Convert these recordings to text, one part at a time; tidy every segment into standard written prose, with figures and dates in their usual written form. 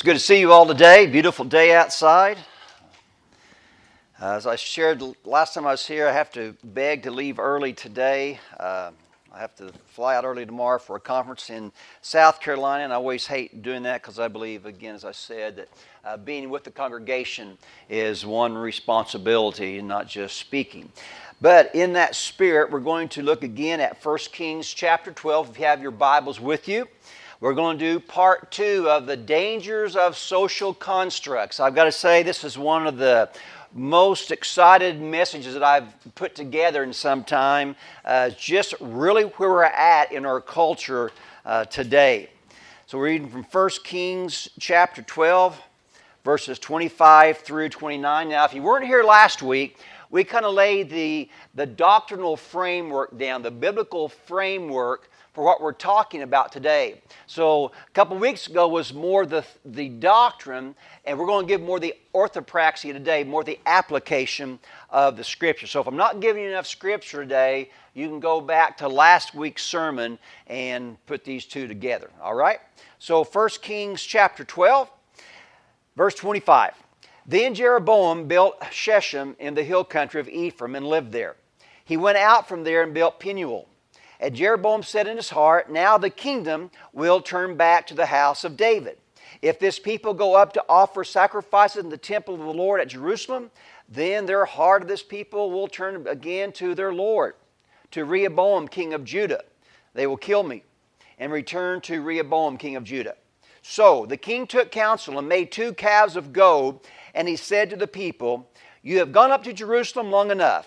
It's good to see you all today. Beautiful day outside. As I shared last time I was here, I have to beg to leave early today. I have to fly out early tomorrow for a conference in South Carolina, and I always hate doing that because I believe, again, as I said, that being with the congregation is one responsibility, not just speaking. But in that spirit, we're going to look again at 1 Kings chapter 12, if you have your Bibles with you. We're going to do part 2 of the dangers of social constructs. I've got to say, this is one of the most excited messages that I've put together in some time. Just really where we're at in our culture today. So we're reading from 1 Kings chapter 12, verses 25 through 29. Now, if you weren't here last week, we kind of laid the doctrinal framework down, the biblical framework for what we're talking about today. So a couple weeks ago was more the doctrine, and we're going to give more the orthopraxy today, more the application of the Scripture. So if I'm not giving you enough Scripture today, you can go back to last week's sermon and put these two together. All right? So 1 Kings chapter 12, verse 25. Then Jeroboam built Shechem in the hill country of Ephraim and lived there. He went out from there and built Penuel. And Jeroboam said in his heart, now the kingdom will turn back to the house of David. If this people go up to offer sacrifices in the temple of the Lord at Jerusalem, then their heart of this people will turn again to their Lord, to Rehoboam, king of Judah. They will kill me and return to Rehoboam, king of Judah. So the king took counsel and made 2 calves of gold, and he said to the people, you have gone up to Jerusalem long enough.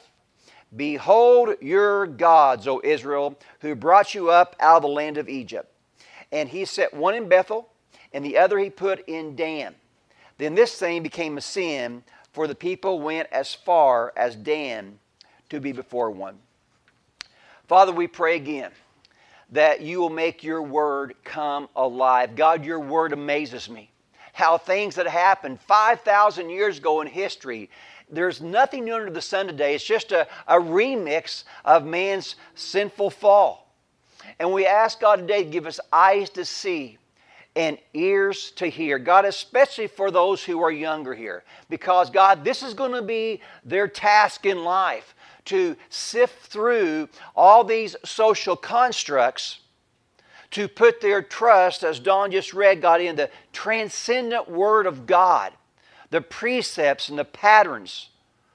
Behold your gods, O Israel, who brought you up out of the land of Egypt. And he set one in Bethel, and the other he put in Dan. Then this thing became a sin, for the people went as far as Dan to be before one. Father, we pray again that you will make your word come alive. God, your word amazes me. How things that happened 5,000 years ago in history, there's nothing new under the sun today. It's just a remix of man's sinful fall. And we ask God today to give us eyes to see and ears to hear. God, especially for those who are younger here. Because, God, this is going to be their task in life, to sift through all these social constructs, to put their trust, as Don just read, God, in the transcendent Word of God, the precepts and the patterns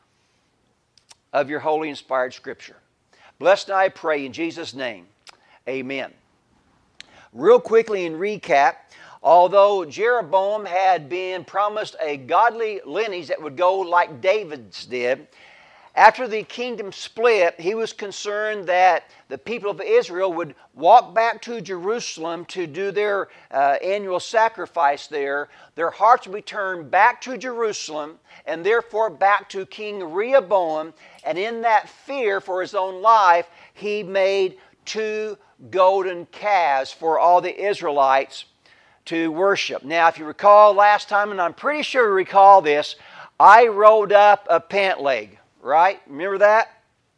of your holy inspired Scripture. Bless now, I pray, in Jesus' name. Amen. Real quickly in recap, although Jeroboam had been promised a godly lineage that would go like David's did, after the kingdom split, he was concerned that the people of Israel would walk back to Jerusalem to do their annual sacrifice there. Their hearts would be turned back to Jerusalem and therefore back to King Rehoboam. And in that fear for his own life, he made 2 golden calves for all the Israelites to worship. Now, if you recall last time, and I'm pretty sure you recall this, I rolled up a pant leg. Right? Remember that?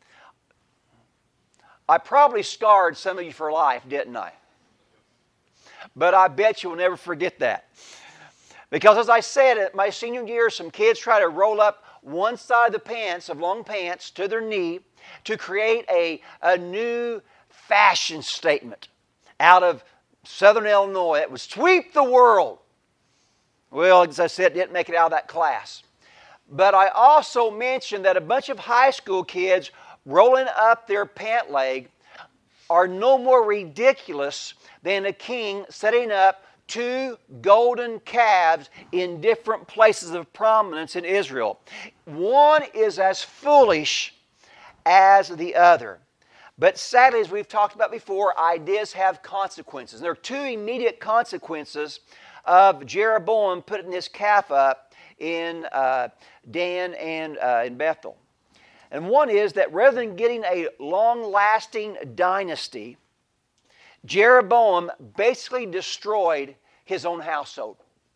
I probably scarred some of you for life, didn't I? But I bet you'll never forget that. Because as I said, at my senior year, some kids try to roll up one side of the pants, of long pants, to their knee to create a new fashion statement out of Southern Illinois that would sweep the world. Well, as I said, it didn't make it out of that class. But I also mentioned that a bunch of high school kids rolling up their pant leg are no more ridiculous than a king setting up 2 golden calves in different places of prominence in Israel. One is as foolish as the other. But sadly, as we've talked about before, ideas have consequences. And there are 2 immediate consequences of Jeroboam putting this calf up in Dan and in Bethel. And one is that rather than getting a long-lasting dynasty, Jeroboam basically destroyed his own household.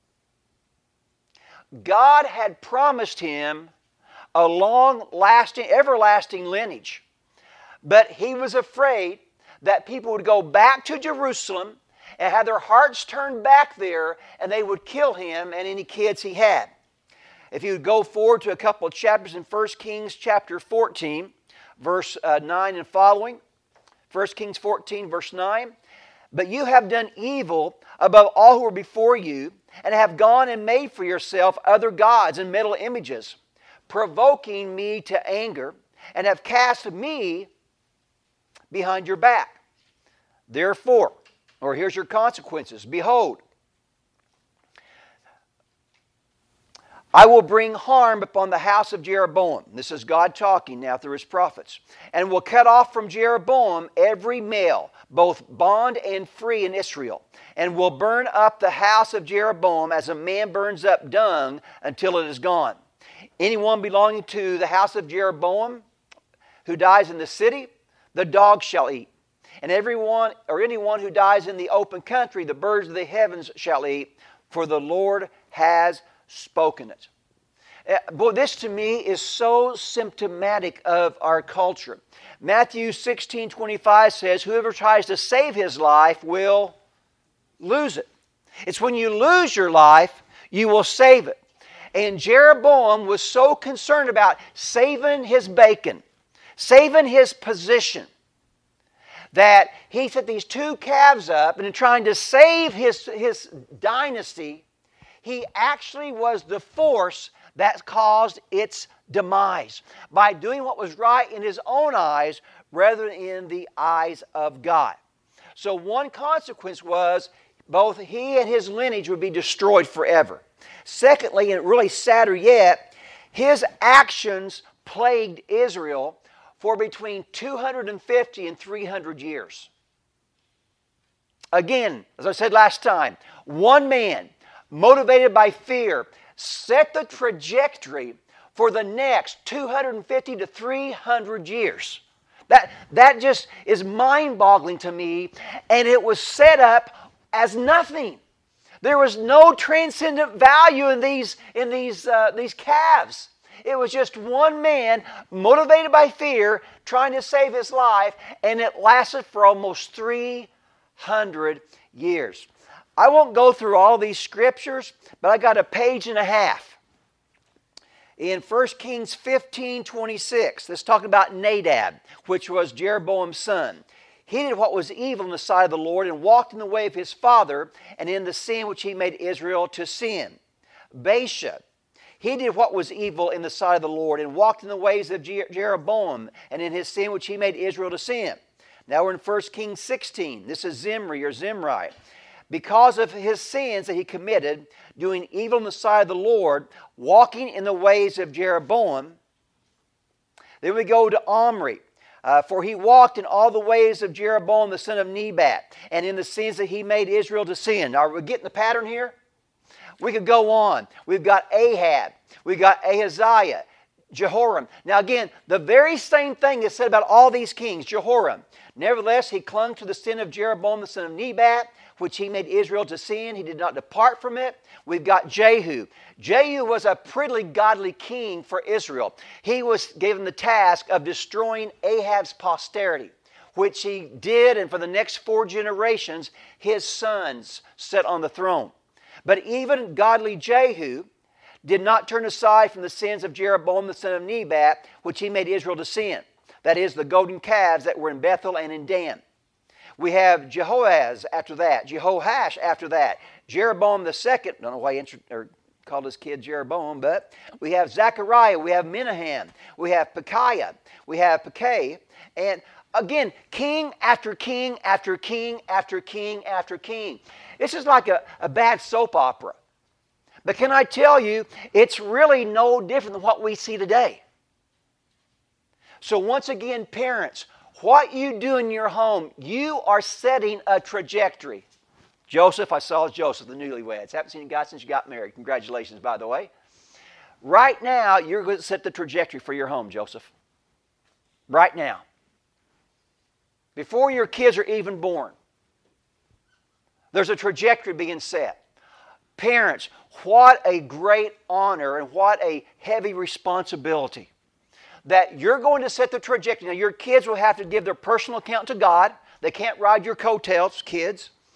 God had promised him a long-lasting, everlasting lineage, but he was afraid that people would go back to Jerusalem and had their hearts turned back there, and they would kill him and any kids he had. If you would go forward to a couple of chapters in 1 Kings chapter 14, verse 9 and following. 1 Kings 14, verse 9. But you have done evil above all who were before you, and have gone and made for yourself other gods and metal images, provoking me to anger, and have cast me behind your back. Therefore, or here's your consequences. Behold, I will bring harm upon the house of Jeroboam. This is God talking now through His prophets. And will cut off from Jeroboam every male, both bond and free in Israel. And will burn up the house of Jeroboam as a man burns up dung until it is gone. Anyone belonging to the house of Jeroboam who dies in the city, the dogs shall eat. And everyone or anyone who dies in the open country, the birds of the heavens shall eat, for the Lord has spoken it. Boy, this to me is so symptomatic of our culture. Matthew 16:25 says, whoever tries to save his life will lose it. It's when you lose your life, you will save it. And Jeroboam was so concerned about saving his bacon, saving his position, that he set these two calves up, and in trying to save his dynasty, he actually was the force that caused its demise by doing what was right in his own eyes rather than in the eyes of God. So one consequence was both he and his lineage would be destroyed forever. Secondly, and really sadder yet, his actions plagued Israel for between 250 and 300 years. Again, as I said last time, one man motivated by fear, set the trajectory for the next 250 to 300 years. That just is mind-boggling to me, and it was set up as nothing. There was no transcendent value in these calves. It was just one man motivated by fear trying to save his life, and it lasted for almost 300 years. I won't go through all these scriptures, but I got a page and a half. In 1 Kings 15:26, this is talking about Nadab, which was Jeroboam's son. He did what was evil in the sight of the Lord and walked in the way of his father and in the sin which he made Israel to sin. Baasha, he did what was evil in the sight of the Lord and walked in the ways of Jeroboam and in his sin which he made Israel to sin. Now we're in 1 Kings 16. This is Zimri. Because of his sins that he committed, doing evil in the sight of the Lord, walking in the ways of Jeroboam. Then we go to Omri. For he walked in all the ways of Jeroboam the son of Nebat, and in the sins that he made Israel to sin. Are we getting the pattern here? We could go on. We've got Ahab. We've got Ahaziah, Jehoram. Now again, the very same thing is said about all these kings. Jehoram. Nevertheless, he clung to the sin of Jeroboam the son of Nebat, which he made Israel to sin. He did not depart from it. We've got Jehu. Jehu was a pretty godly king for Israel. He was given the task of destroying Ahab's posterity, which he did, and for the next 4 generations, his sons sat on the throne. But even godly Jehu did not turn aside from the sins of Jeroboam the son of Nebat, which he made Israel to sin. That is, the golden calves that were in Bethel and in Dan. We have Jehoaz after that, Jehoash after that, Jeroboam the second. Don't know why he called his kid Jeroboam, but we have Zechariah, we have Menahem, we have Pekahiah, we have Pekah, and again, king after king after king after king after king. This is like a bad soap opera. But can I tell you, it's really no different than what we see today. So once again, parents, what you do in your home, you are setting a trajectory. Joseph, I saw Joseph, the newlyweds. Haven't seen you guys since you got married. Congratulations, by the way. Right now, you're going to set the trajectory for your home, Joseph. Right now. Before your kids are even born, there's a trajectory being set. Parents, what a great honor and what a heavy responsibility that you're going to set the trajectory. Now, your kids will have to give their personal account to God. They can't ride your coattails, kids.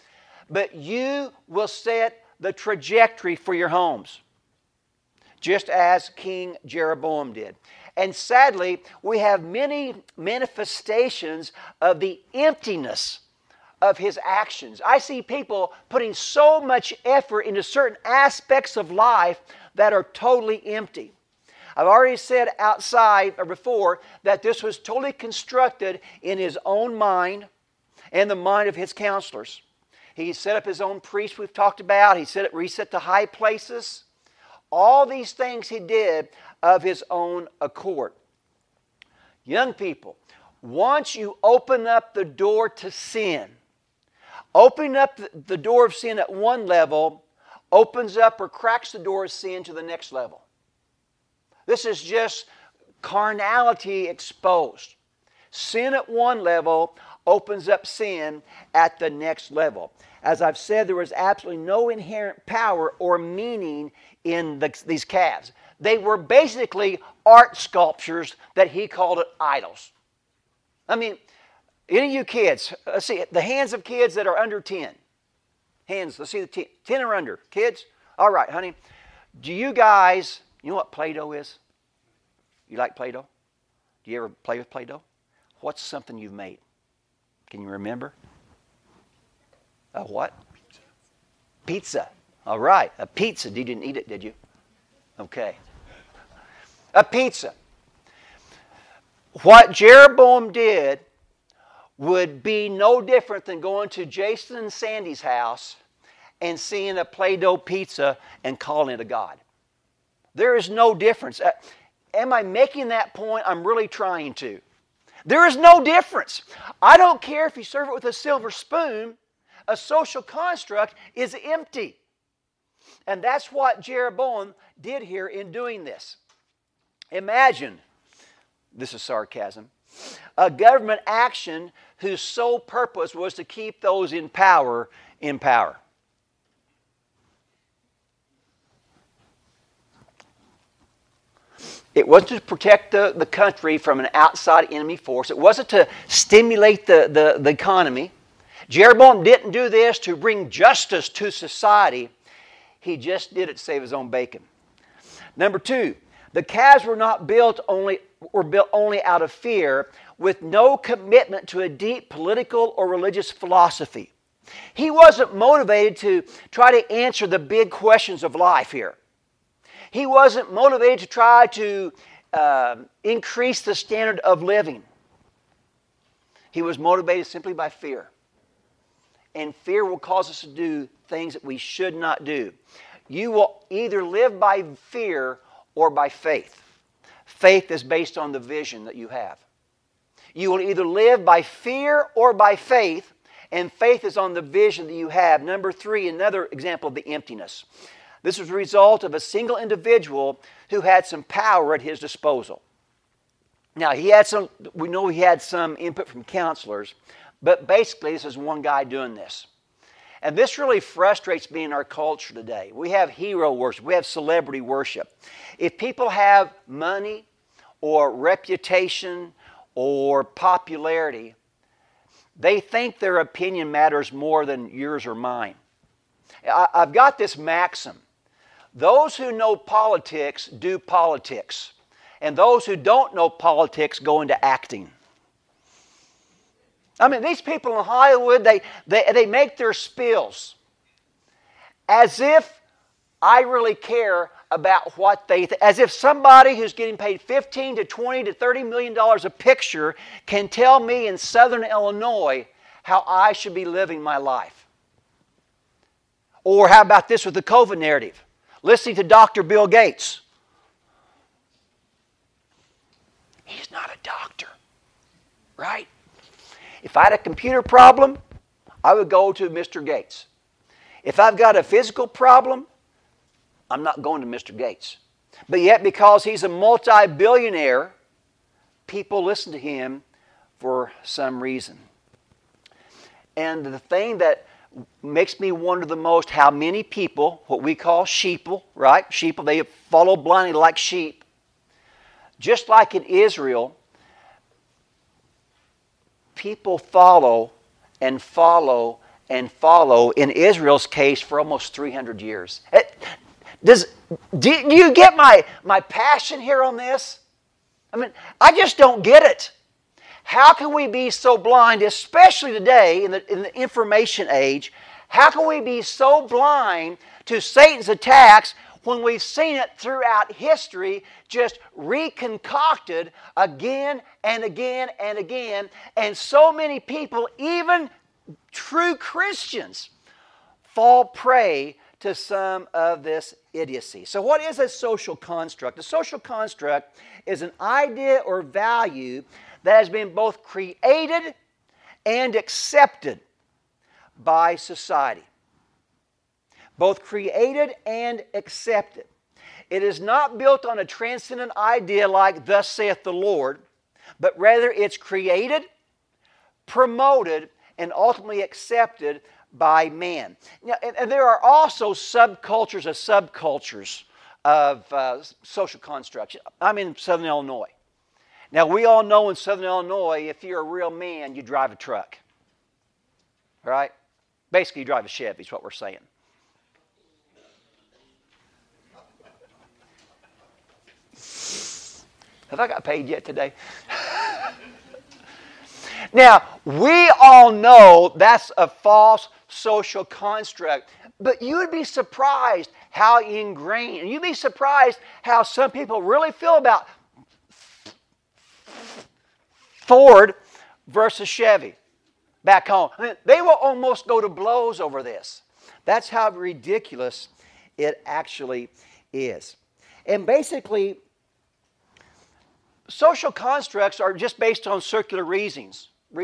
but you will set the trajectory for your homes, just as King Jeroboam did. And sadly, we have many manifestations of the emptiness of his actions. I see people putting so much effort into certain aspects of life that are totally empty. I've already said outside or before that this was totally constructed in his own mind and the mind of his counselors. He set up his own priests we've talked about. He reset the high places. All these things he did of his own accord. Young people, once you open up the door to sin, opening up the door of sin at one level opens up or cracks the door of sin to the next level. This is just carnality exposed. Sin at one level opens up sin at the next level. As I've said, there was absolutely no inherent power or meaning in these calves. They were basically art sculptures that he called it idols. I mean, any of you kids, let's see, the hands of kids that are under 10. Hands, let's see the 10 or under. Kids? All right, honey. Do you guys, you know what Play-Doh is? You like Play-Doh? Do you ever play with Play-Doh? What's something you've made? Can you remember? A what? Pizza. All right, a pizza. You didn't eat it, did you? Okay. A pizza. What Jeroboam did would be no different than going to Jason and Sandy's house and seeing a Play-Doh pizza and calling it a god. There is no difference. Am I making that point? I'm really trying to. There is no difference. I don't care if you serve it with a silver spoon. A social construct is empty. And that's what Jeroboam did here in doing this. Imagine, this is sarcasm, a government action whose sole purpose was to keep those in power in power. It wasn't to protect the country from an outside enemy force. It wasn't to stimulate the economy. Jeroboam didn't do this to bring justice to society. He just did it to save his own bacon. Number two, the calves were built only out of fear, with no commitment to a deep political or religious philosophy. He wasn't motivated to try to answer the big questions of life here. He wasn't motivated to try to increase the standard of living. He was motivated simply by fear. And fear will cause us to do things that we should not do. You will either live by fear or by faith. Faith is based on the vision that you have. You will either live by fear or by faith, and faith is on the vision that you have. Number three, another example of the emptiness. This was a result of a single individual who had some power at his disposal. Now, we know he had some input from counselors, but basically this is one guy doing this. And this really frustrates me in our culture today. We have hero worship. We have celebrity worship. If people have money or reputation or popularity, they think their opinion matters more than yours or mine. I've got this maxim. Those who know politics do politics. And those who don't know politics go into acting. I mean, these people in Hollywood, they make their spills as if I really care about what they think. As if somebody who's getting paid $15 to $20 to $30 million a picture can tell me in Southern Illinois how I should be living my life. Or how about this with the COVID narrative? Listening to Dr. Bill Gates. He's not a doctor, right? If I had a computer problem, I would go to Mr. Gates. If I've got a physical problem, I'm not going to Mr. Gates. But yet, because he's a multi-billionaire, people listen to him for some reason. And the thing that makes me wonder the most, how many people, what we call sheeple, right? Sheeple, they follow blindly like sheep. Just like in Israel, people follow and follow, in Israel's case, for almost 300 years. Do you get my passion here on this? I mean, I just don't get it. How can we be so blind, especially today in the information age? How can we be so blind to Satan's attacks when we've seen it throughout history, just reconcocted again and again and again, and so many people, even true Christians, fall prey to some of this idiocy. So what is a social construct? A social construct is an idea or value that has been both created and accepted by society. Both created and accepted. It is not built on a transcendent idea like thus saith the Lord, but rather it's created, promoted, and ultimately accepted by man. Now, and there are also subcultures of subcultures of social constructs. I'm in Southern Illinois. Now, we all know in Southern Illinois, if you're a real man, you drive a truck. Right? Basically, you drive a Chevy is what we're saying. Have I got paid yet today? Now, we all know that's a false social construct, but you would be surprised how ingrained, and you'd be surprised how some people really feel about Ford versus Chevy back home. I mean, they will almost go to blows over this. That's how ridiculous it actually is. And basically, social constructs are just based on circular reasoning.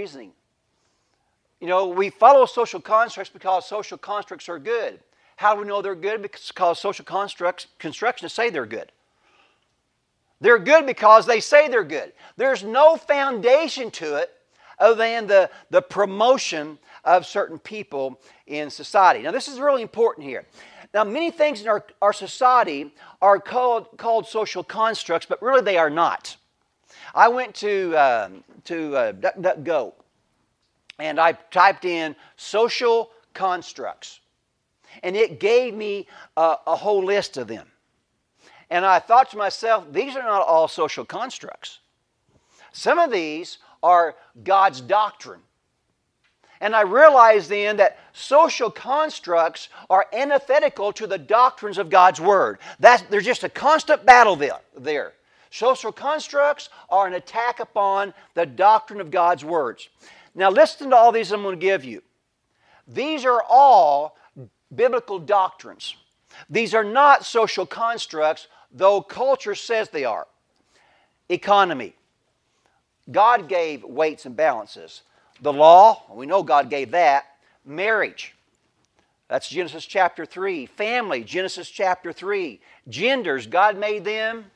You know, we follow social constructs because social constructs are good. How do we know they're good? Because social constructionists say they're good. They're good because they say they're good. There's no foundation to it other than the promotion of certain people in society. Now, this is really important here. Now, many things in our society are called social constructs, but really they are not. I went to DuckDuckGo, and I typed in social constructs, and it gave me a whole list of them. And I thought to myself, these are not all social constructs. Some of these are God's doctrine. And I realized then that social constructs are antithetical to the doctrines of God's Word. There's just a constant battle there. Social constructs are an attack upon the doctrine of God's words. Now listen to all these I'm going to give you. These are all biblical doctrines. These are not social constructs, though culture says they are. Economy. God gave weights and balances. The law, we know God gave that. Marriage. That's Genesis chapter 3. Family, Genesis chapter 3. Genders, God made them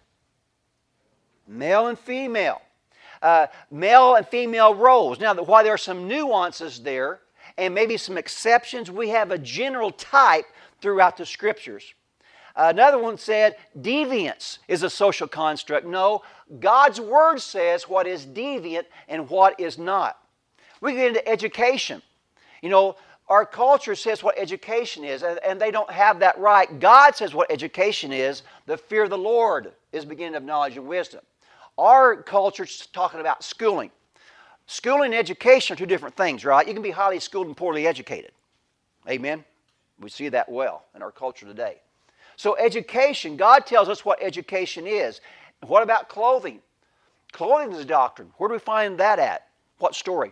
male and female. Male and female roles. Now, while there are some nuances there, and maybe some exceptions, we have a general type throughout the Scriptures. Another one said, deviance is a social construct. No, God's Word says what is deviant and what is not. We get into education. You know, our culture says what education is, and they don't have that right. God says what education is. The fear of the Lord is the beginning of knowledge and wisdom. Our culture is talking about schooling. Schooling and education are two different things, right? You can be highly schooled and poorly educated. Amen? We see that well in our culture today. So education, God tells us what education is. What about clothing? Clothing is a doctrine. Where do we find that at? What story?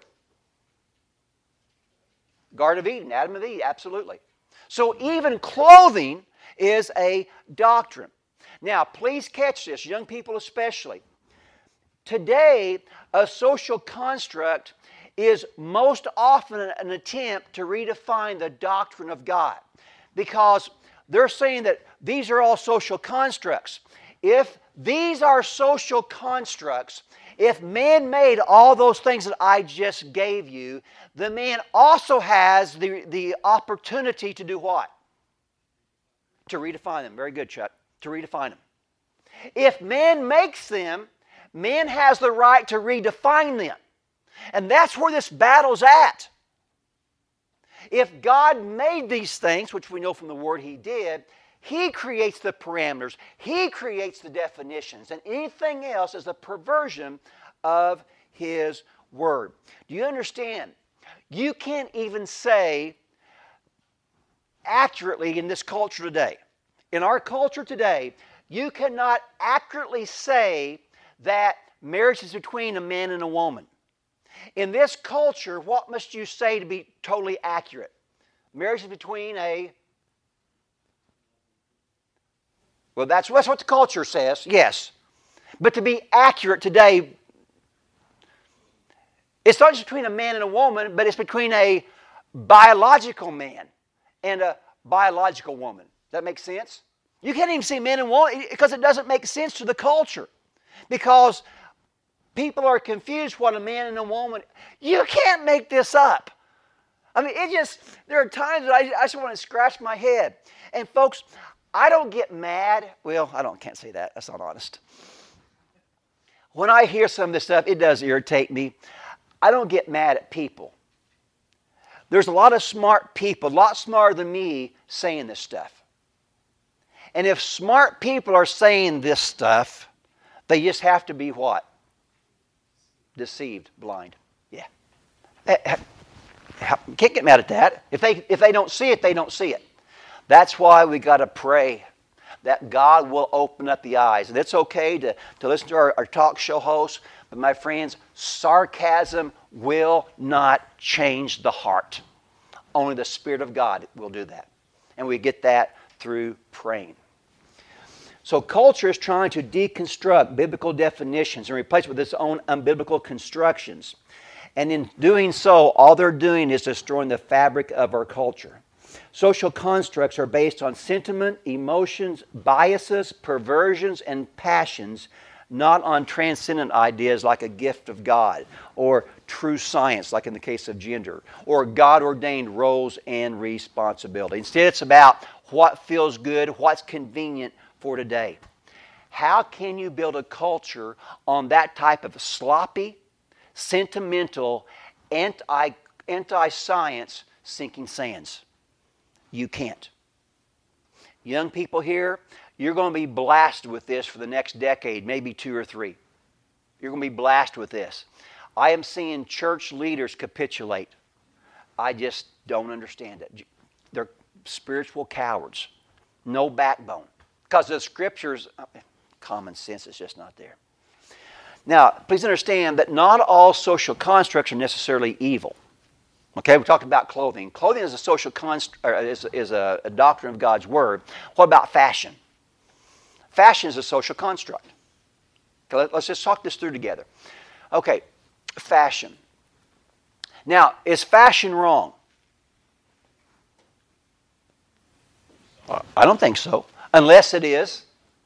Garden of Eden, Adam and Eve, absolutely. So even clothing is a doctrine. Now, please catch this, young people especially. Today, a social construct is most often an attempt to redefine the doctrine of God, because they're saying that these are all social constructs. If these are social constructs, if man made all those things that I just gave you, the man also has the opportunity to do what? To redefine them. Very good, Chuck. To redefine them. If man makes them, man has the right to redefine them. And that's where this battle's at. if God made these things, which we know from the Word He did, He creates the parameters. He creates the definitions. And anything else is a perversion of His Word. Do you understand? You can't even say accurately in this culture today. In our culture today, you cannot accurately say that marriage is between a man and a woman. In this culture, what must you say to be totally accurate? Marriage is between a... Well, that's what the culture says, yes. But to be accurate today, it's not just between a man and a woman, but it's between a biological man and a biological woman. Does that make sense? You can't even say man and woman because it doesn't make sense to the culture. Because people are confused what a man and a woman... You can't make this up. I mean, there are times that I just want to scratch my head. And folks, I don't get mad. Well, can't say that. That's not honest. When I hear some of this stuff, it does irritate me. I don't get mad at people. There's a lot of smart people, a lot smarter than me, saying this stuff. And if smart people are saying this stuff, they just have to be what? Deceived, blind. Yeah. Can't get mad at that. If they don't see it, they don't see it. That's why we got to pray that God will open up the eyes. And it's okay to listen to our talk show hosts, but my friends, sarcasm will not change the heart. Only the Spirit of God will do that. And we get that through praying. So culture is trying to deconstruct biblical definitions and replace it with its own unbiblical constructions. And in doing so, all they're doing is destroying the fabric of our culture. Social constructs are based on sentiment, emotions, biases, perversions, and passions, not on transcendent ideas like a gift of God, or true science, like in the case of gender, or God-ordained roles and responsibility. Instead, it's about what feels good, what's convenient for today. How can you build a culture on that type of sloppy, sentimental, anti-science sinking sands? You can't. Young people here, you're going to be blasted with this for the next decade, maybe 2 or 3. You're going to be blasted with this. I am seeing church leaders capitulate. I just don't understand it. They're spiritual cowards. No backbone. Because the Scriptures, common sense is just not there. Now, please understand that not all social constructs are necessarily evil. Okay, we talked about clothing. Clothing is a social is a doctrine of God's Word. What about fashion? Fashion is a social construct. Okay, let's just talk this through together. Okay, fashion. Now, is fashion wrong? I don't think so, unless it is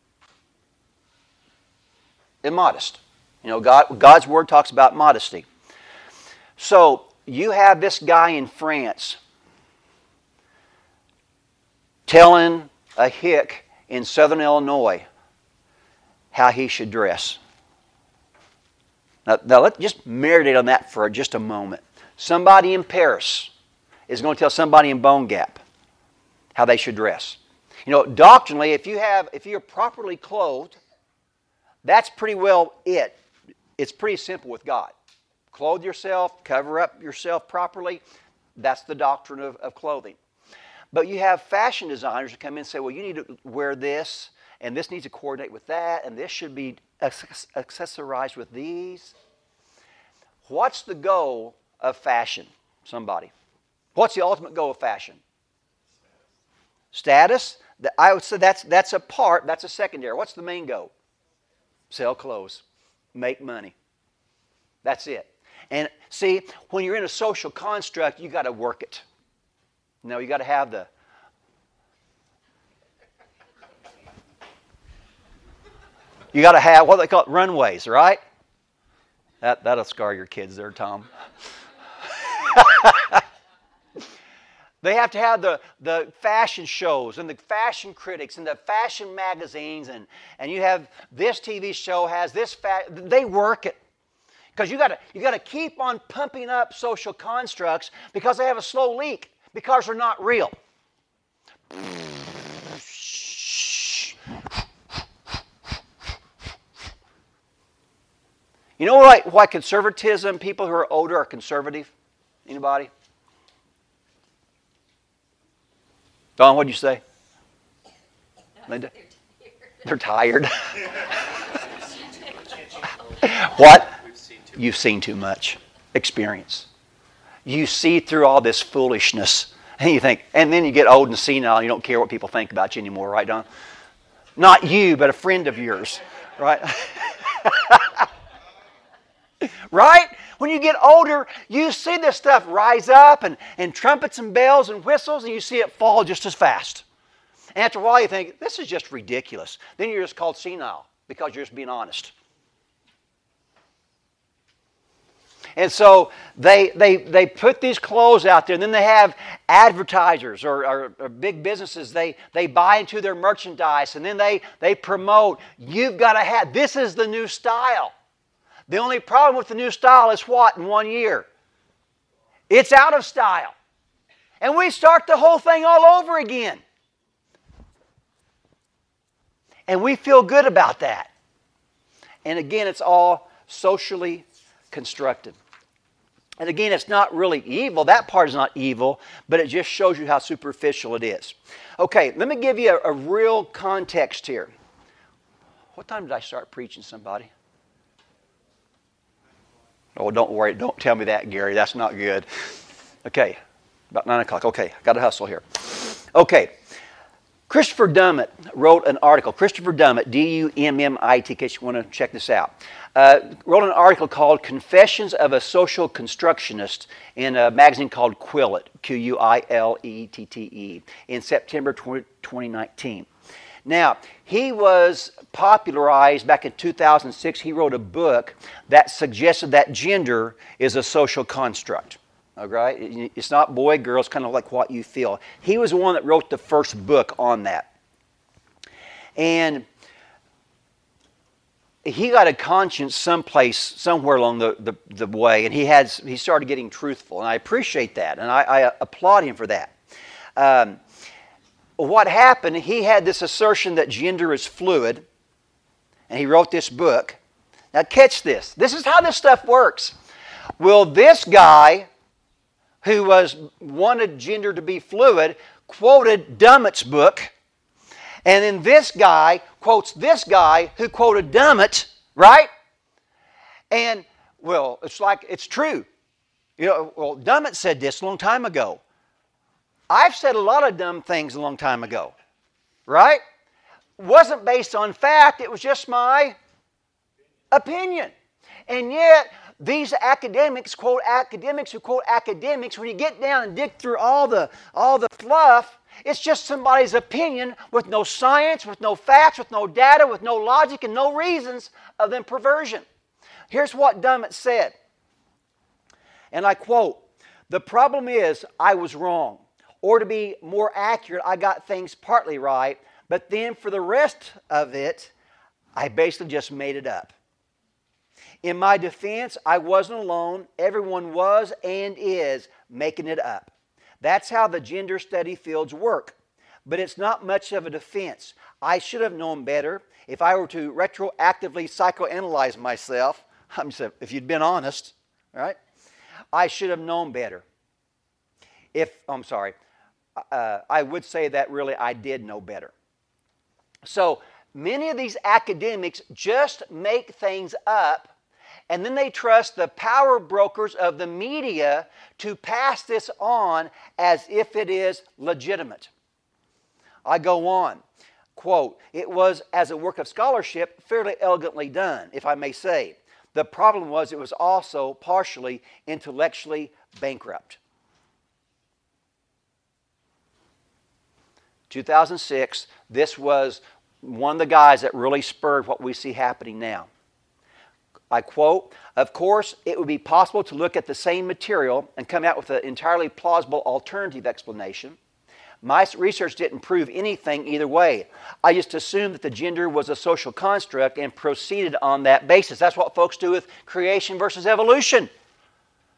immodest. You know, God's Word talks about modesty. So, you have this guy in France telling a hick in southern Illinois how he should dress. Now let's just marinate on that for just a moment. Somebody in Paris is going to tell somebody in Bone Gap how they should dress. You know, doctrinally, if you're properly clothed, that's pretty well it. It's pretty simple with God. Clothe yourself, cover up yourself properly. That's the doctrine of clothing. But you have fashion designers who come in and say, well, you need to wear this, and this needs to coordinate with that, and this should be accessorized with these. What's the goal of fashion? Somebody. What's the ultimate goal of fashion? Status? I would say that's a part, that's a secondary. What's the main goal? Sell clothes. Make money. That's it. And see, when you're in a social construct, you got to work it. You know, you got to have the... You got to have, what they call it, runways, right? That'll scar your kids there, Tom. They have to have the fashion shows and the fashion critics and the fashion magazines, and you have this TV show has this, they work it. Because you got to keep on pumping up social constructs because they have a slow leak. because they're not real. You know why conservatism, people who are older are conservative? Anybody? Don, what did you say? Linda? They're tired. What? You've seen too much experience. You see through all this foolishness. And you think, and then you get old and senile and you don't care what people think about you anymore, right, Don? Not you, but a friend of yours, right? Right? When you get older, you see this stuff rise up and trumpets and bells and whistles, and you see it fall just as fast. And after a while, you think, this is just ridiculous. Then you're just called senile because you're just being honest. And so they put these clothes out there, and then they have advertisers or big businesses. They buy into their merchandise, and then they promote, you've got to have, this is the new style. The only problem with the new style is what in 1 year? It's out of style. And we start the whole thing all over again. And we feel good about that. And again, it's all socially constructed. And again, it's not really evil. That part is not evil, but it just shows you how superficial it is. Okay, let me give you a real context here. What time did I start preaching, somebody? Oh, don't worry. Don't tell me that, Gary. That's not good. Okay, about 9 o'clock. Okay, I got to hustle here. Okay, Christopher Dummett wrote an article. Christopher Dummett, D-U-M-M-I-T, in case you want to check this out. Wrote an article called Confessions of a Social Constructionist in a magazine called Quillette, Q-U-I-L-E-T-T-E, in September 2019. Now, he was popularized back in 2006. He wrote a book that suggested that gender is a social construct. All right? It's not boy, girl. It's kind of like what you feel. He was the one that wrote the first book on that. And he got a conscience someplace, somewhere along the way, and he started getting truthful. And I appreciate that, and I applaud him for that. What happened, he had this assertion that gender is fluid, and he wrote this book. Now catch this. This is how this stuff works. Well, this guy who wanted gender to be fluid quoted Dummett's book, and then this guy quotes this guy who quoted Dummett, right? And, well, it's true. You know, well, Dummett said this a long time ago. I've said a lot of dumb things a long time ago, right? Wasn't based on fact, it was just my opinion. And yet, these academics quote academics who quote academics. When you get down and dig through all the fluff, it's just somebody's opinion with no science, with no facts, with no data, with no logic, and no reasons other than perversion. Here's what Dummett said, and I quote, "The problem is I was wrong. Or to be more accurate, I got things partly right, but then for the rest of it, I basically just made it up. In my defense, I wasn't alone. Everyone was and is making it up. That's how the gender study fields work. But it's not much of a defense. I should have known better. If I were to retroactively psychoanalyze myself, if you'd been honest, right? I should have known better. I would say that really I did know better." So many of these academics just make things up, and then they trust the power brokers of the media to pass this on as if it is legitimate. I go on. Quote, "It was, as a work of scholarship, fairly elegantly done, if I may say. The problem was it was also partially intellectually bankrupt." 2006, this was one of the guys that really spurred what we see happening now. I quote, "Of course, it would be possible to look at the same material and come out with an entirely plausible alternative explanation. My research didn't prove anything either way. I just assumed that the gender was a social construct and proceeded on that basis." That's what folks do with creation versus evolution.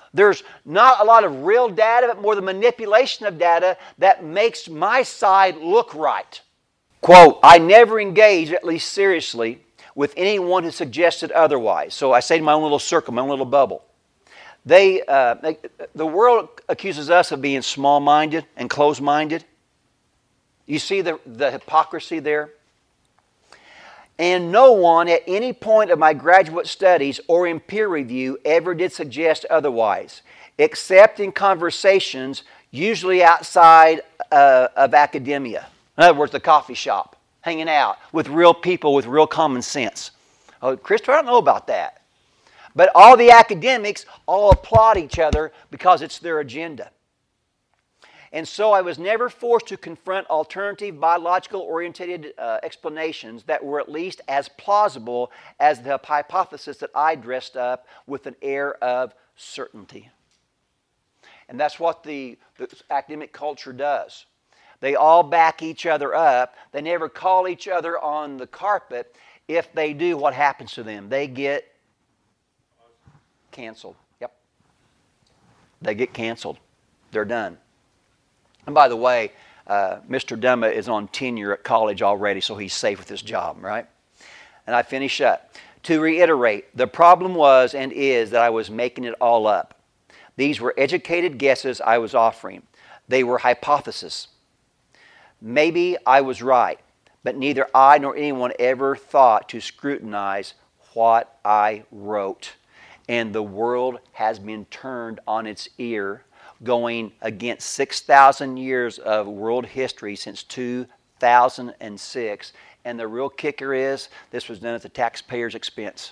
There's not a lot of real data, but more the manipulation of data that makes my side look right. Quote, I never engage, at least seriously, with anyone who suggested otherwise. So I say to my own little circle, my own little bubble. The world accuses us of being small-minded and closed-minded. You see the hypocrisy there? And no one at any point of my graduate studies or in peer review ever did suggest otherwise, except in conversations usually outside of academia. In other words, the coffee shop, hanging out with real people with real common sense. Oh, Christopher, I don't know about that. But all the academics all applaud each other because it's their agenda. And so I was never forced to confront alternative biological-oriented explanations that were at least as plausible as the hypothesis that I dressed up with an air of certainty. And that's what the academic culture does. They all back each other up. They never call each other on the carpet. If they do, what happens to them? They get canceled. Yep. They get canceled. They're done. And by the way, Mr. Dumma is on tenure at college already, so he's safe with his job, right? And I finish up. To reiterate, the problem was and is that I was making it all up. These were educated guesses I was offering. They were hypotheses. Maybe I was right, but neither I nor anyone ever thought to scrutinize what I wrote. And the world has been turned on its ear, going against 6,000 years of world history since 2006. And the real kicker is, this was done at the taxpayer's expense.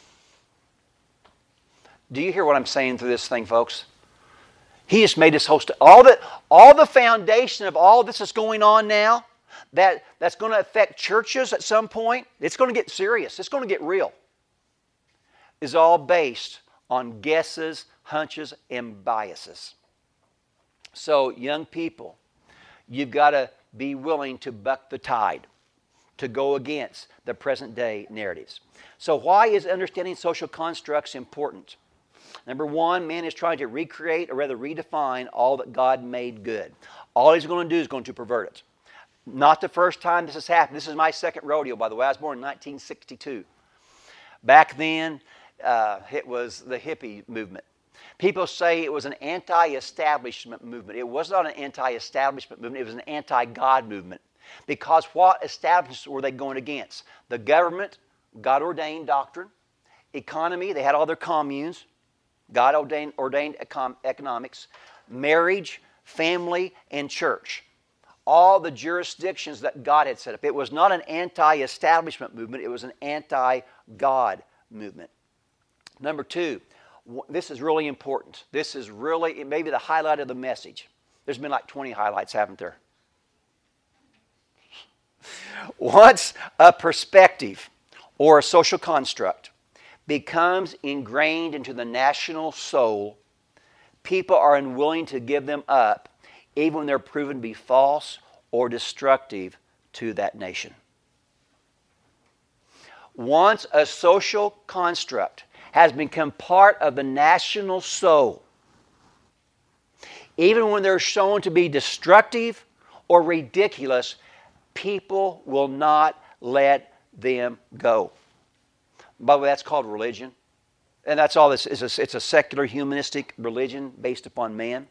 Do you hear what I'm saying through this thing, folks? He just made this whole all the foundation of all this is going on now, that's going to affect churches at some point. It's going to get serious. It's going to get real. Is all based on guesses, hunches, and biases. So, young people, you've got to be willing to buck the tide, to go against the present day narratives. So, why is understanding social constructs important? Number one, man is trying to recreate or rather redefine all that God made good. All he's going to do is going to pervert it. Not the first time this has happened. This is my second rodeo, by the way. I was born in 1962. Back then, it was the hippie movement. People say it was an anti-establishment movement. It was not an anti-establishment movement. It was an anti-God movement. Because what establishments were they going against? The government, God-ordained doctrine. Economy, they had all their communes. God-ordained economics. Marriage, family, and church. All the jurisdictions that God had set up. It was not an anti-establishment movement. It was an anti-God movement. Number two, this is really important. This is really maybe the highlight of the message. There's been like 20 highlights, haven't there? Once a perspective or a social construct becomes ingrained into the national soul, people are unwilling to give them up, even when they're proven to be false or destructive to that nation. Once a social construct has become part of the national soul, even when they're shown to be destructive or ridiculous, people will not let them go. By the way, that's called religion. And that's all this is. It's a secular humanistic religion based upon man.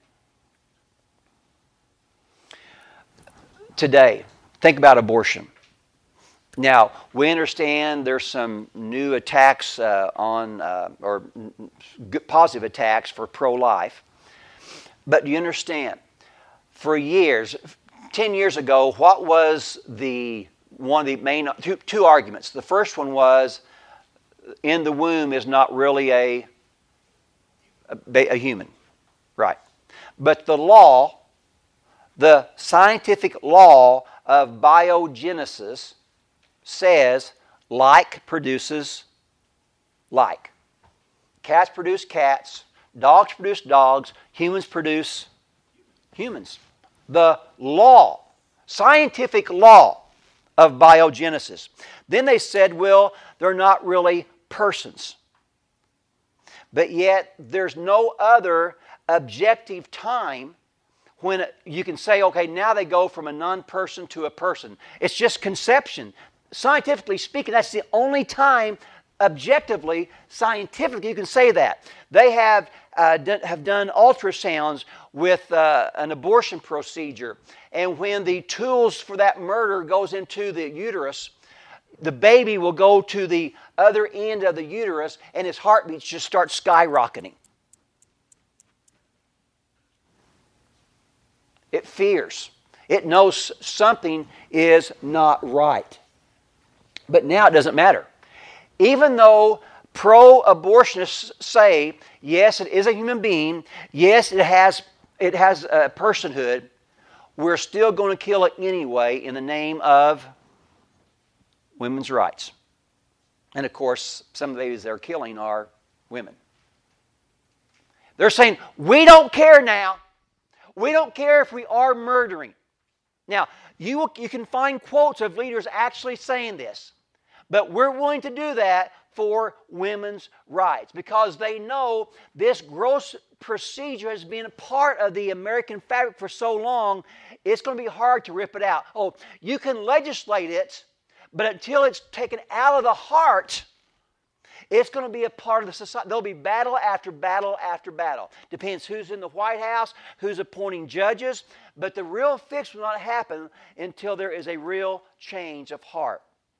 Today, think about abortion. Now, we understand there's some new attacks or positive attacks for pro-life. But do you understand? For years, 10 years ago, what was one of the main two arguments? The first one was, in the womb is not really a human. Right. But the scientific law of biogenesis says like produces like. Cats produce cats, dogs produce dogs, humans produce humans. The law, scientific law of biogenesis. Then they said, well, they're not really persons. But yet, there's no other objective time when you can say, okay, now they go from a non-person to a person. It's just conception. Scientifically speaking, that's the only time, objectively, scientifically, you can say that. They have done ultrasounds with an abortion procedure. And when the tools for that murder goes into the uterus, the baby will go to the other end of the uterus and his heartbeats just start skyrocketing. It fears. It knows something is not right. But now it doesn't matter. Even though pro-abortionists say, yes, it is a human being, yes, it has a personhood, we're still going to kill it anyway in the name of women's rights. And of course, some of the babies they're killing are women. They're saying, we don't care now. We don't care if we are murdering. Now, you can find quotes of leaders actually saying this, but we're willing to do that for women's rights because they know this gross procedure has been a part of the American fabric for so long, it's going to be hard to rip it out. Oh, you can legislate it, but until it's taken out of the heart, it's going to be a part of the society. There'll be battle after battle after battle. Depends who's in the White House, who's appointing judges, but the real fix will not happen until there is a real change of heart.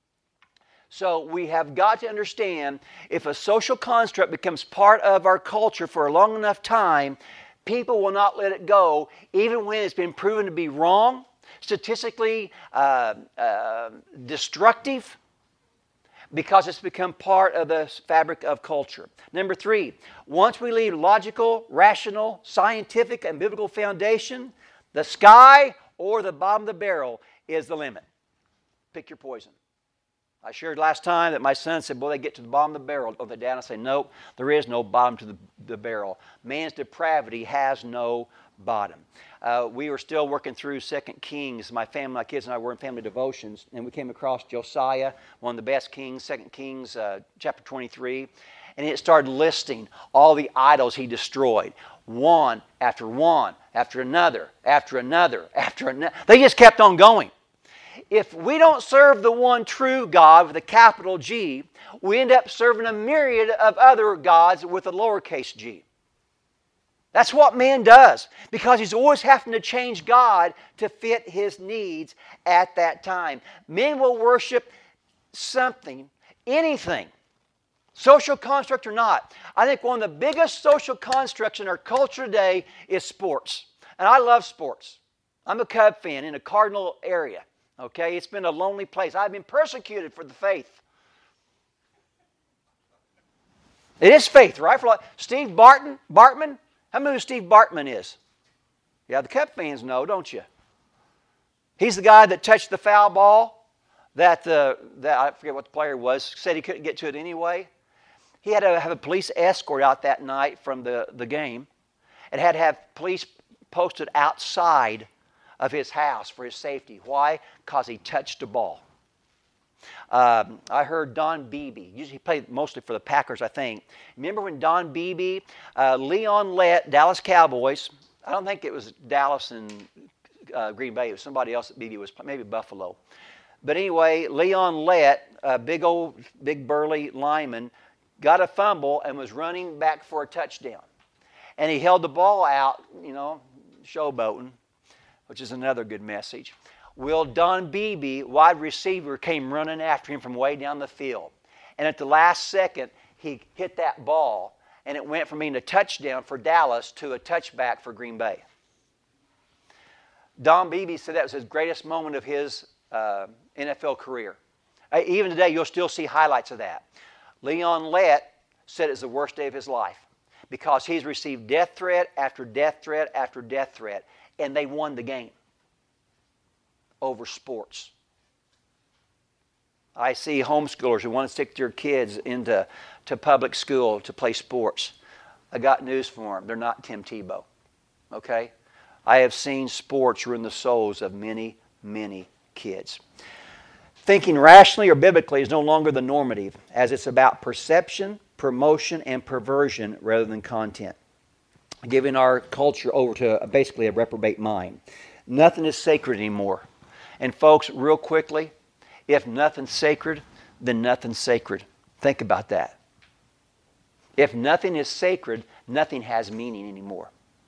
So we have got to understand if a social construct becomes part of our culture for a long enough time, people will not let it go, even when it's been proven to be wrong, statistically destructive, because it's become part of the fabric of culture. Number 3, once we leave logical, rational, scientific, and biblical foundation, the sky or the bottom of the barrel is the limit. Pick your poison. I shared last time that my son said, boy, they get to the bottom of the barrel. Don't they, Dad? I say, nope, there is no bottom to the barrel. Man's depravity has no bottom. We were still working through 2 Kings. My kids and I were in family devotions, and we came across Josiah, one of the best kings, 2 Kings chapter 23. And it started listing all the idols he destroyed. One after another, after another, after another. They just kept on going. If we don't serve the one true God with a capital G, we end up serving a myriad of other gods with a lowercase g. That's what man does, because he's always having to change God to fit his needs at that time. Men will worship something, anything, social construct or not. I think one of the biggest social constructs in our culture today is sports. And I love sports. I'm a Cub fan in a Cardinal area. Okay, it's been a lonely place. I've been persecuted for the faith. It is faith, right? Steve Bartman. How many know who Steve Bartman is? Yeah, the Cub fans know, don't you? He's the guy that touched the foul ball that I forget what the player was, said he couldn't get to it anyway. He had to have a police escort out that night from the game and had to have police posted outside of his house for his safety. Why? Because he touched the ball. I heard Don Beebe. Usually he played mostly for the Packers, I think. Remember when Don Beebe, Leon Lett, Dallas Cowboys, I don't think it was Dallas and Green Bay. It was somebody else that Beebe was, maybe Buffalo. But anyway, Leon Lett, a big burly lineman, got a fumble and was running back for a touchdown. And he held the ball out, showboating, which is another good message. Well, Don Beebe, wide receiver, came running after him from way down the field. And at the last second, he hit that ball, and it went from being a touchdown for Dallas to a touchback for Green Bay. Don Beebe said that was his greatest moment of his NFL career. Even today, you'll still see highlights of that. Leon Lett said it's the worst day of his life because he's received death threat after death threat after death threat, and they won the game over sports. I see homeschoolers who want to stick their kids into public school to play sports. I got news for them. They're not Tim Tebow. Okay? I have seen sports ruin the souls of many, many kids. Thinking rationally or biblically is no longer the normative, as it's about perception, promotion and perversion rather than content, giving our culture over to basically a reprobate mind. Nothing is sacred anymore. And folks, real quickly, if nothing's sacred, then nothing's sacred. Think about that. If nothing is sacred, nothing has meaning anymore.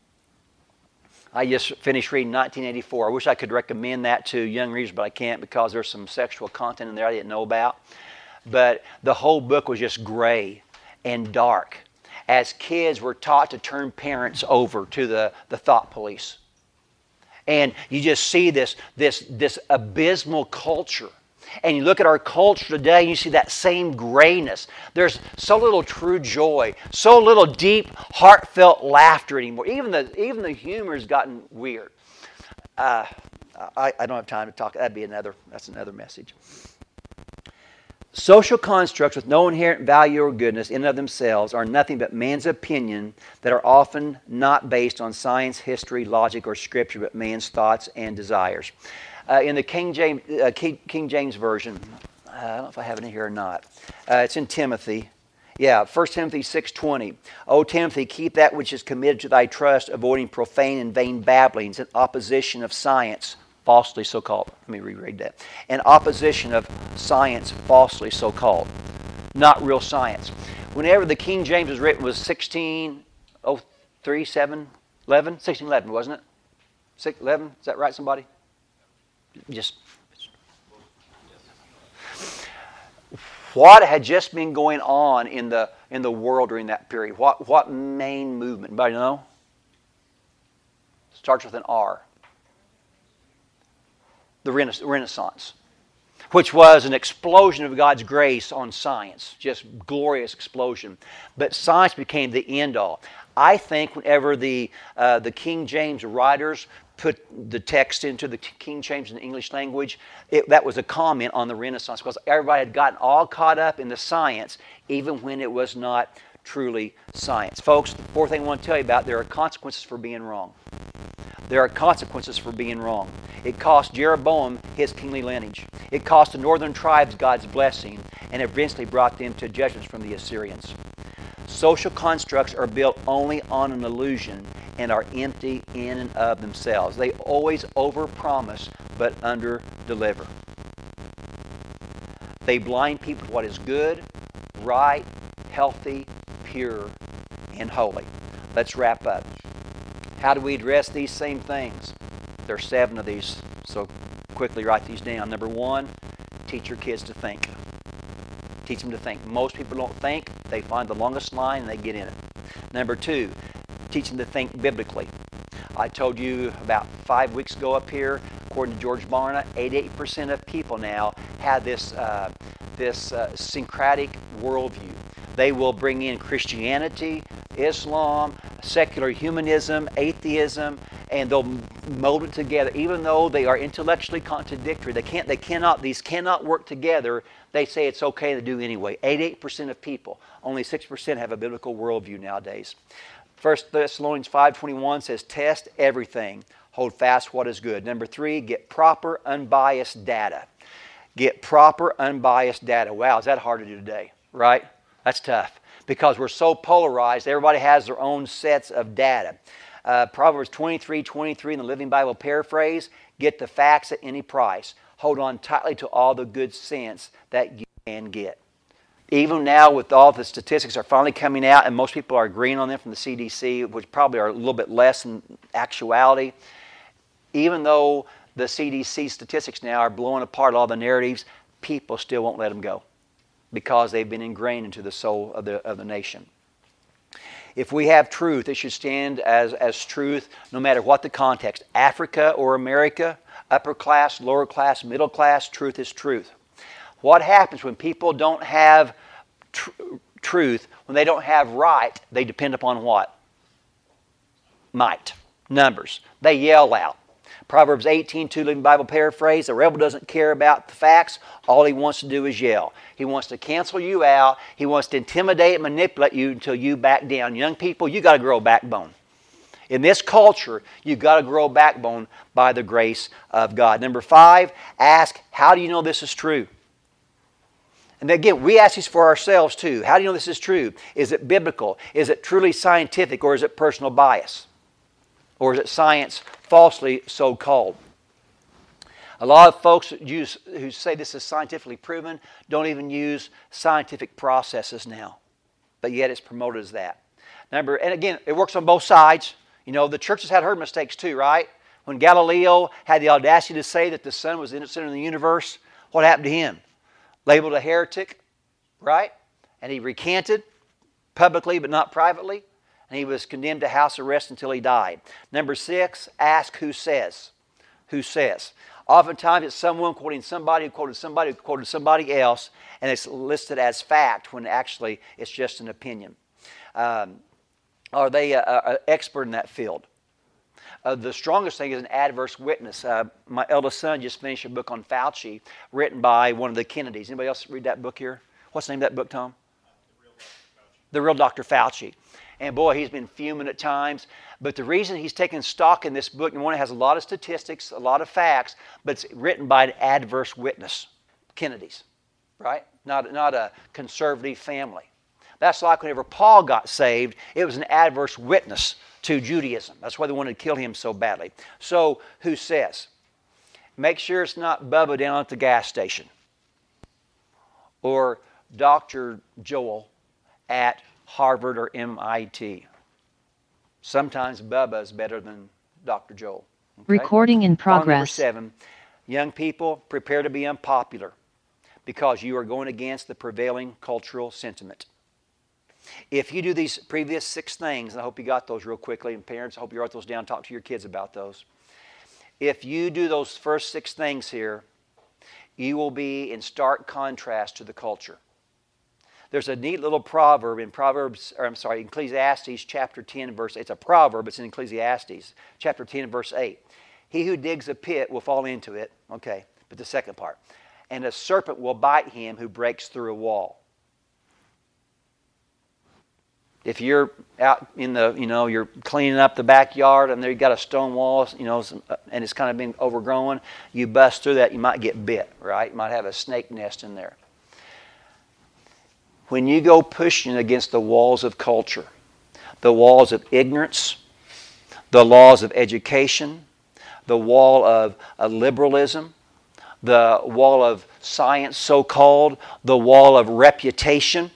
I just finished reading 1984. I wish I could recommend that to young readers, but I can't because there's some sexual content in there I didn't know about. But the whole book was just gray and dark as kids were taught to turn parents over to the thought police. And you just see this abysmal culture. And you look at our culture today and you see that same grayness. There's so little true joy, so little deep, heartfelt laughter anymore. Even the humor has gotten weird. I don't have time to talk. That's another message. Social constructs with no inherent value or goodness in and of themselves are nothing but man's opinion that are often not based on science, history, logic, or scripture, but man's thoughts and desires. In the King James Version, I don't know if I have it in here or not. It's in Timothy. 1 Timothy 6:20. O Timothy, keep that which is committed to thy trust, avoiding profane and vain babblings in opposition of science, falsely so called. Let me reread that. In opposition of science, falsely so called. Not real science. Whenever the King James was written was 1611, wasn't it? 611, is that right, somebody? What had just been going on in the world during that period? What main movement? Anybody know? Starts with an R. The Renaissance, which was an explosion of God's grace on science, just glorious explosion. But science became the end all. I think whenever the King James writers put the text into the King James in the English language, that was a comment on the Renaissance because everybody had gotten all caught up in the science, even when it was not truly science. Folks, the fourth thing I want to tell you about, there are consequences for being wrong. There are consequences for being wrong. It cost Jeroboam his kingly lineage. It cost the northern tribes God's blessing, and eventually brought them to judgments from the Assyrians. Social constructs are built only on an illusion and are empty in and of themselves. They always overpromise but underdeliver. They blind people to what is good, right, healthy, pure, and holy. Let's wrap up. How do we address these same things? There are 7 of these, so quickly write these down. Number 1, teach your kids to think. Teach them to think. Most people don't think. They find the longest line and they get in it. Number 2, teach them to think biblically. I told you about 5 weeks ago up here, according to George Barna, 88% of people now have this syncretic worldview. They will bring in Christianity, Islam, secular humanism, atheism, and they'll mold it together. Even though they are intellectually contradictory, these cannot work together. They say it's okay to do anyway. 88% of people, only 6% have a biblical worldview nowadays. 1 Thessalonians 5:21 says, test everything. Hold fast what is good. Number 3, get proper, unbiased data. Get proper, unbiased data. Wow, is that hard to do today, right? That's tough because we're so polarized. Everybody has their own sets of data. Proverbs 23:23 in the Living Bible paraphrase, get the facts at any price. Hold on tightly to all the good sense that you can get. Even now with all the statistics are finally coming out and most people are agreeing on them from the CDC, which probably are a little bit less in actuality, even though the CDC statistics now are blowing apart all the narratives, people still won't let them go because they've been ingrained into the soul of the nation. If we have truth, it should stand as truth no matter what the context. Africa or America, upper class, lower class, middle class, truth is truth. What happens when people don't have truth, when they don't have right, they depend upon what? Might. Numbers. They yell out. Proverbs 18:2 Living Bible paraphrase, the rebel doesn't care about the facts. All he wants to do is yell. He wants to cancel you out. He wants to intimidate and manipulate you until you back down. Young people, you got to grow a backbone. In this culture, you've got to grow a backbone by the grace of God. Number 5, ask, how do you know this is true? And again, we ask these for ourselves too. How do you know this is true? Is it biblical? Is it truly scientific? Or is it personal bias? Or is it science falsely so-called? A lot of folks who say this is scientifically proven don't even use scientific processes now. But yet it's promoted as that. Remember, and again, it works on both sides. You know, the church has had her mistakes too, right? When Galileo had the audacity to say that the sun was in the center of the universe, what happened to him? Labeled a heretic, right? And he recanted publicly but not privately. And he was condemned to house arrest until he died. Number 6, ask who says. Who says? Oftentimes it's someone quoting somebody who quoted somebody who quoted somebody else, and it's listed as fact when actually it's just an opinion. Are they an expert in that field? The strongest thing is an adverse witness. My eldest son just finished a book on Fauci written by one of the Kennedys. Anybody else read that book here? What's the name of that book, Tom? The Real Dr. Fauci. And boy, he's been fuming at times. But the reason he's taken stock in this book, and one, it has a lot of statistics, a lot of facts, but it's written by an adverse witness. Kennedys, right? Not a conservative family. That's like whenever Paul got saved, it was an adverse witness to Judaism. That's why they wanted to kill him so badly. So, who says? Make sure it's not Bubba down at the gas station or Dr. Joel at Harvard or MIT. Sometimes Bubba is better than Dr. Joel. Okay? Recording in progress. Number 7, young people, prepare to be unpopular because you are going against the prevailing cultural sentiment. If you do these previous 6 things, and I hope you got those real quickly, and parents, I hope you write those down, talk to your kids about those. If you do those first 6 things here, you will be in stark contrast to the culture. There's a neat little proverb in Ecclesiastes chapter 10 verse 8. It's a proverb, it's in Ecclesiastes chapter 10 verse 8. He who digs a pit will fall into it. Okay, but the second part. And a serpent will bite him who breaks through a wall. If you're out in the, you're cleaning up the backyard and there you got a stone wall, and it's kind of been overgrown, you bust through that, you might get bit, right? You might have a snake nest in there. When you go pushing against the walls of culture, the walls of ignorance, the laws of education, the wall of liberalism, the wall of science so-called, the wall of reputation,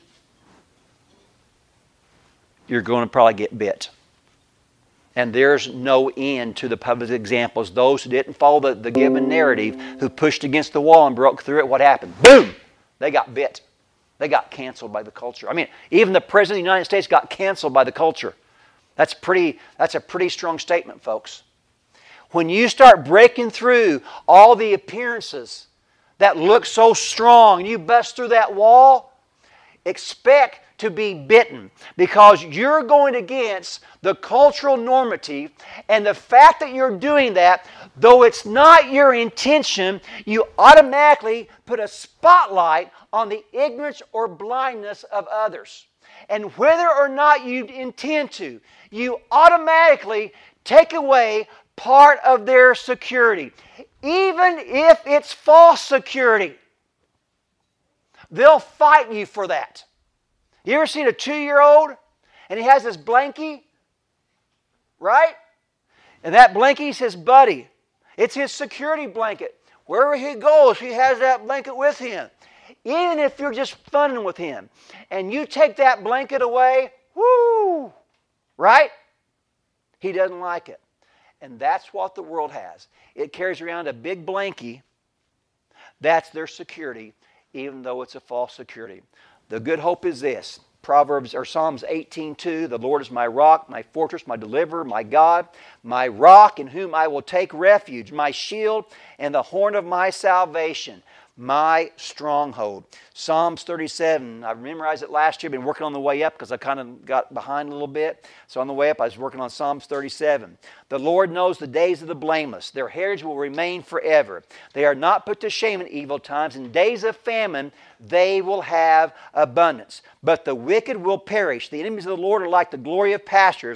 you're going to probably get bit. And there's no end to the public examples. Those who didn't follow the given narrative, who pushed against the wall and broke through it, what happened? Boom! They got bit. They got canceled by the culture. I mean, even the President of the United States got canceled by the culture. That's a pretty strong statement, folks. When you start breaking through all the appearances that look so strong, and you bust through that wall, expect to be bitten because you're going against the cultural normative, and the fact that you're doing that, though it's not your intention, you automatically put a spotlight on the ignorance or blindness of others. And whether or not you intend to, you automatically take away part of their security. Even if it's false security, they'll fight you for that. You ever seen a 2-year-old and he has this blankie, right? And that blankie's his buddy. It's his security blanket. Wherever he goes, he has that blanket with him. Even if you're just funning with him and you take that blanket away, whoo, right? He doesn't like it. And that's what the world has. It carries around a big blankie. That's their security, even though it's a false security. The good hope is this. Psalms 18:2, the Lord is my rock, my fortress, my deliverer, my God, my rock in whom I will take refuge, my shield and the horn of my salvation, my stronghold. Psalms 37, I memorized it last year, been working on the way up because I kind of got behind a little bit. So on the way up I was working on Psalms 37. The Lord knows the days of the blameless. Their heritage will remain forever. They are not put to shame in evil times. In days of famine they will have abundance. But the wicked will perish. The enemies of the Lord are like the glory of pastures.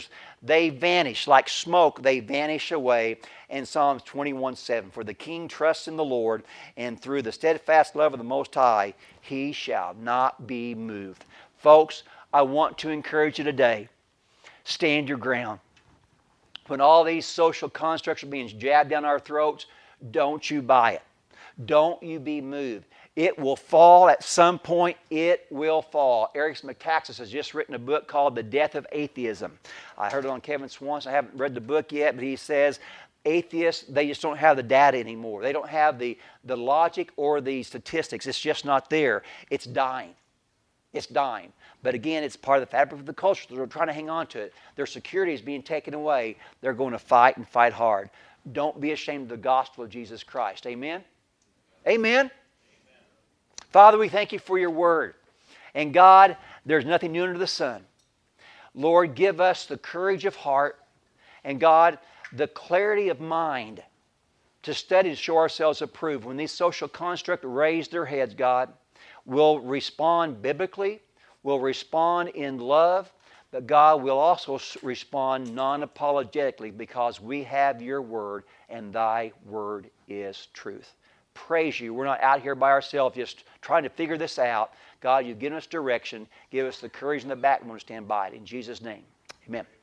They vanish like smoke. They vanish away. In Psalms 21:7, for the king trusts in the Lord, and through the steadfast love of the Most High, he shall not be moved. Folks, I want to encourage you today. Stand your ground. When all these social constructs are being jabbed down our throats, don't you buy it. Don't you be moved. It will fall at some point. It will fall. Eric Metaxas has just written a book called The Death of Atheism. I heard it on Kevin Swanson. I haven't read the book yet, but he says atheists, they just don't have the data anymore. They don't have the logic or the statistics. It's just not there. It's dying. It's dying. But again, it's part of the fabric of the culture. They're trying to hang on to it. Their security is being taken away. They're going to fight and fight hard. Don't be ashamed of the gospel of Jesus Christ. Amen? Amen? Father, we thank you for your word. And God, there's nothing new under the sun. Lord, give us the courage of heart and God, the clarity of mind to study to show ourselves approved. When these social constructs raise their heads, God, we'll respond biblically, we'll respond in love, but God will also respond non-apologetically because we have your word and thy word is truth. Praise you. We're not out here by ourselves just trying to figure this out. God, you've given us direction. Give us the courage and the backbone to stand by it. In Jesus' name, amen.